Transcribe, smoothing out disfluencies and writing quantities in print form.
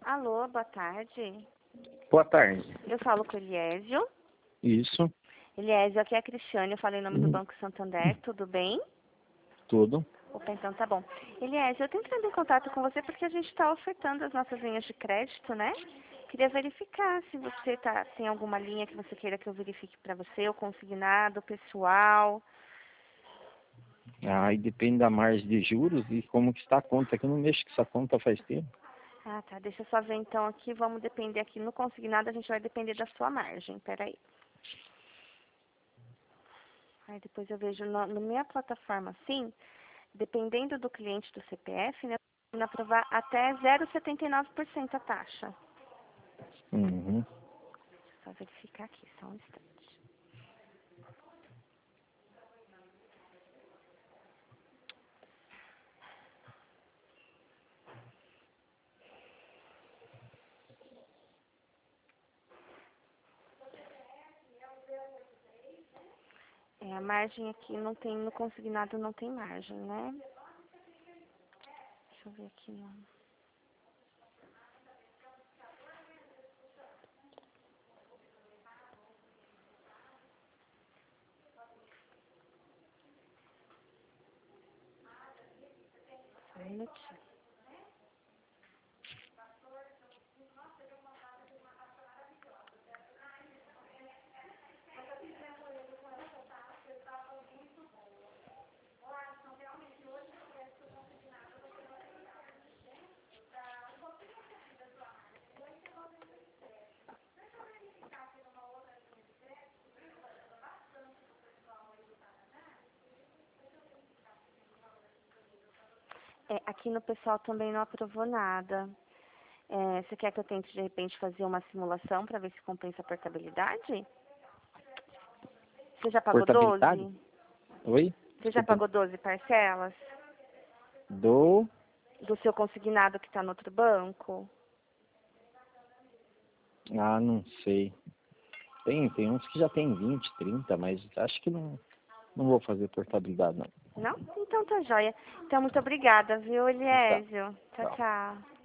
Alô, boa tarde. Boa tarde. Eu falo com o Eliésio. Isso, Eliésio, aqui é a Cristiane, eu falo em nome do Banco Santander, tudo bem? tudo. Opa, então tá bom. Eliésio, eu tô entrando em contato com você porque a gente está ofertando as nossas linhas de crédito, né? Queria verificar se você tem alguma linha que você queira que eu verifique para você, ou consignado, pessoal. Aí depende da margem de juros e como que está a conta, que eu não mexo com essa conta faz tempo. Ah, tá. Deixa eu só ver então aqui. Vamos depender aqui no consignado, a gente vai depender da sua margem. Peraí. Aí depois eu vejo na minha plataforma, sim, dependendo do cliente do CPF, né? Podendo aprovar até 0,79% a taxa. Uhum. Só verificar aqui, só um instante. É, a margem aqui não tem, no consignado não tem margem, né? Deixa eu ver aqui. Não. Só um minutinho. É, aqui no pessoal também não aprovou nada. É, você quer que eu tente, de repente, fazer uma simulação para ver se compensa a portabilidade? Você já pagou Portabilidade? 12? Oi? Você já Desculpa. pagou 12 parcelas Do... do seu consignado que está no outro banco? Ah, não sei. Tem uns que já tem 20, 30, mas acho que não vou fazer portabilidade, não. Não? Então tá joia. Então, muito obrigada, viu, Tá. Eliésio? Tchau, Tchau. tchau.